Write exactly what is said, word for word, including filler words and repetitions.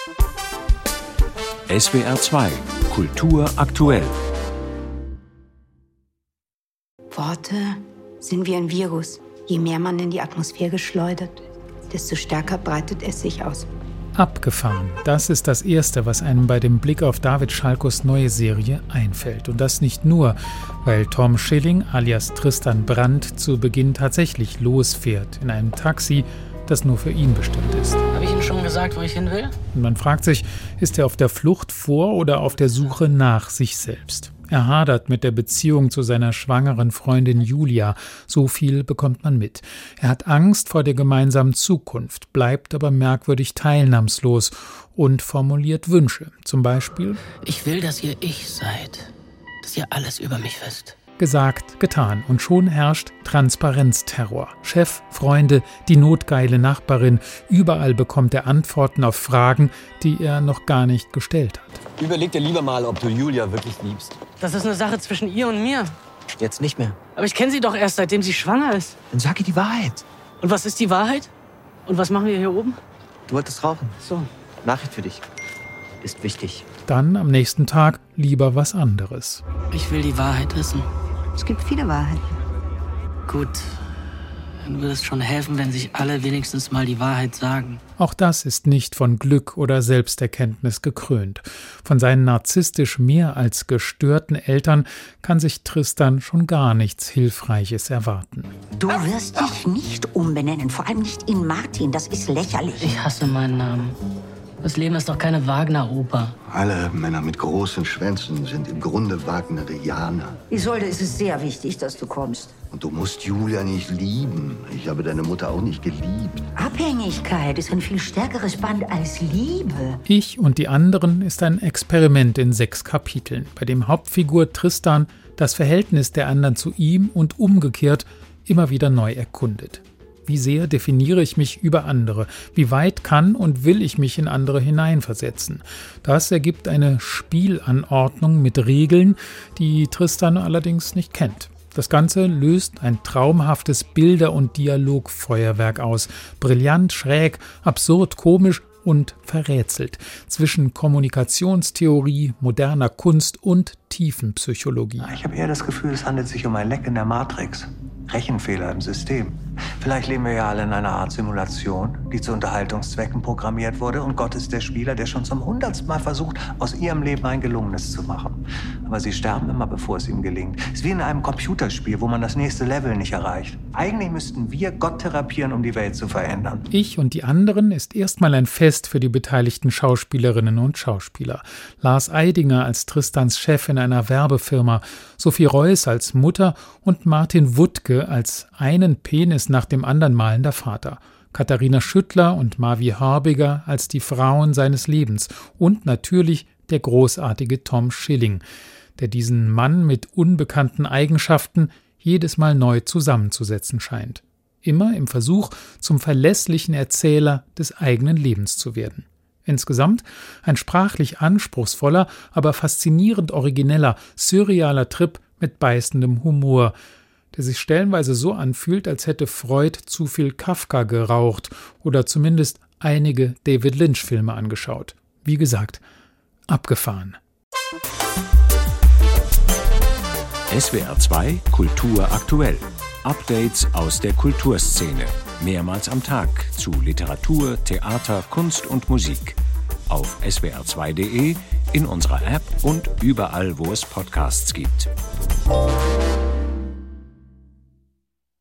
S W R zwei Kultur aktuell. Worte sind wie ein Virus. Je mehr man in die Atmosphäre schleudert, desto stärker breitet es sich aus. Abgefahren, das ist das Erste, was einem bei dem Blick auf David Schalkos neue Serie einfällt. Und das nicht nur, weil Tom Schilling alias Tristan Brandt zu Beginn tatsächlich losfährt in einem Taxi, das nur für ihn bestimmt ist. Habe ich Ihnen schon gesagt, wo ich hin will? Und man fragt sich, ist er auf der Flucht vor oder auf der Suche nach sich selbst? Er hadert mit der Beziehung zu seiner schwangeren Freundin Julia. So viel bekommt man mit. Er hat Angst vor der gemeinsamen Zukunft, bleibt aber merkwürdig teilnahmslos und formuliert Wünsche. Zum Beispiel: Ich will, dass ihr ich seid, dass ihr alles über mich wisst. Gesagt, getan. Und schon herrscht Transparenzterror. Chef, Freunde, die notgeile Nachbarin. Überall bekommt er Antworten auf Fragen, die er noch gar nicht gestellt hat. Überleg dir lieber mal, ob du Julia wirklich liebst. Das ist eine Sache zwischen ihr und mir. Jetzt nicht mehr. Aber ich kenne sie doch erst, seitdem sie schwanger ist. Dann sag ihr die Wahrheit. Und was ist die Wahrheit? Und was machen wir hier oben? Du wolltest rauchen. So. Nachricht für dich. Ist wichtig. Dann am nächsten Tag lieber was anderes. Ich will die Wahrheit wissen. Es gibt viele Wahrheiten. Gut. Dann würde es schon helfen, wenn sich alle wenigstens mal die Wahrheit sagen. Auch das ist nicht von Glück oder Selbsterkenntnis gekrönt. Von seinen narzisstisch mehr als gestörten Eltern kann sich Tristan schon gar nichts Hilfreiches erwarten. Du wirst dich nicht umbenennen, vor allem nicht in Martin, das ist lächerlich. Ich hasse meinen Namen. Das Leben ist doch keine Wagner-Oper. Alle Männer mit großen Schwänzen sind im Grunde Wagnerianer. Isolde, es ist sehr wichtig, dass du kommst. Und du musst Julia nicht lieben. Ich habe deine Mutter auch nicht geliebt. Abhängigkeit ist ein viel stärkeres Band als Liebe. Ich und die anderen ist ein Experiment in sechs Kapiteln, bei dem Hauptfigur Tristan das Verhältnis der anderen zu ihm und umgekehrt immer wieder neu erkundet. Wie sehr definiere ich mich über andere? Wie weit kann und will ich mich in andere hineinversetzen? Das ergibt eine Spielanordnung mit Regeln, die Tristan allerdings nicht kennt. Das Ganze löst ein traumhaftes Bilder- und Dialogfeuerwerk aus. Brillant, schräg, absurd, komisch und verrätselt. Zwischen Kommunikationstheorie, moderner Kunst und Tiefenpsychologie. Ich habe eher das Gefühl, es handelt sich um ein Leck in der Matrix. Rechenfehler im System. Vielleicht leben wir ja alle in einer Art Simulation, die zu Unterhaltungszwecken programmiert wurde und Gott ist der Spieler, der schon zum hundertsten Mal versucht, aus ihrem Leben ein gelungenes zu machen. Aber sie sterben immer, bevor es ihm gelingt. Es ist wie in einem Computerspiel, wo man das nächste Level nicht erreicht. Eigentlich müssten wir Gott therapieren, um die Welt zu verändern. Ich und die anderen ist erstmal ein Fest für die beteiligten Schauspielerinnen und Schauspieler. Lars Eidinger als Tristans Chef in einer Werbefirma, Sophie Reuss als Mutter und Martin Wuttke als einen Penis nach dem anderen malender Vater. Katharina Schüttler und Mavi Harbiger als die Frauen seines Lebens. Und natürlich der großartige Tom Schilling, der diesen Mann mit unbekannten Eigenschaften jedes Mal neu zusammenzusetzen scheint. Immer im Versuch, zum verlässlichen Erzähler des eigenen Lebens zu werden. Insgesamt ein sprachlich anspruchsvoller, aber faszinierend origineller, surrealer Trip mit beißendem Humor, der sich stellenweise so anfühlt, als hätte Freud zu viel Kafka geraucht oder zumindest einige David Lynch-Filme angeschaut. Wie gesagt, abgefahren. S W R zwei Kultur aktuell. Updates aus der Kulturszene. Mehrmals am Tag zu Literatur, Theater, Kunst und Musik. Auf S W R zwei punkt de, in unserer App und überall, wo es Podcasts gibt.